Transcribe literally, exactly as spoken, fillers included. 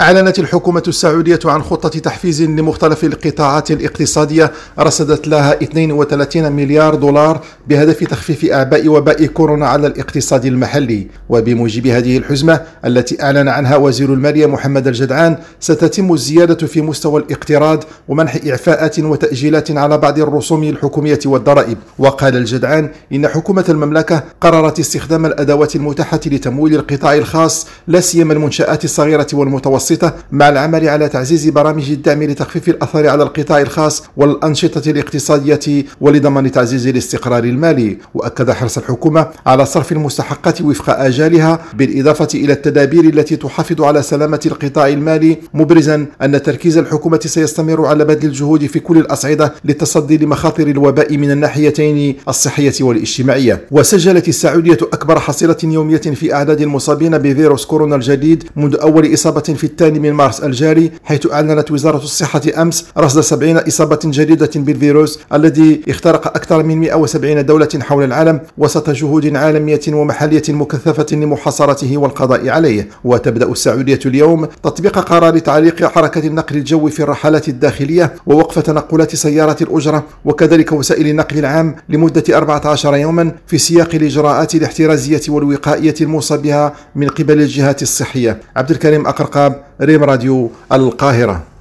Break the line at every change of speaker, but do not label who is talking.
أعلنت الحكومة السعودية عن خطة تحفيز لمختلف القطاعات الاقتصادية رصدت لها اثنين وثلاثين مليار دولار بهدف تخفيف أعباء وباء كورونا على الاقتصاد المحلي. وبموجب هذه الحزمة التي أعلن عنها وزير المالية محمد الجدعان، ستتم الزيادة في مستوى الاقتراض ومنح إعفاءات وتأجيلات على بعض الرسوم الحكومية والضرائب. وقال الجدعان إن حكومة المملكة قررت استخدام الأدوات المتاحة لتمويل القطاع الخاص، لا سيما المنشآت الصغيرة والمتوسطة، مع العمل على تعزيز برامج الدعم لتخفيف الأثر على القطاع الخاص والأنشطة الاقتصادية ولضمان تعزيز الاستقرار المالي. وأكد حرص الحكومة على صرف المستحقات وفق آجالها، بالإضافة إلى التدابير التي تحافظ على سلامة القطاع المالي، مبرزا أن تركيز الحكومة سيستمر على بذل الجهود في كل الأصعدة للتصدي لمخاطر الوباء من الناحيتين الصحية والاجتماعية. وسجلت السعودية أكبر حصيلة يومية في أعداد المصابين بفيروس كورونا الجديد منذ أول إصابة في الثاني من مارس الجاري، حيث أعلنت وزارة الصحة أمس رصد سبعين إصابة جديدة بالفيروس الذي اخترق أكثر من مئة وسبعين دولة حول العالم، وسط جهود عالمية ومحلية مكثفة لمحاصرته والقضاء عليه. وتبدأ السعودية اليوم تطبيق قرار تعليق حركة النقل الجوي في الرحلات الداخلية ووقف تنقلات سيارات الأجرة وكذلك وسائل النقل العام لمدة أربعة عشر يوما في سياق الإجراءات الاحترازية والوقائية الموصى بها من قبل الجهات الصحية. عبد الكريم أقرقاب، ريم راديو، القاهرة.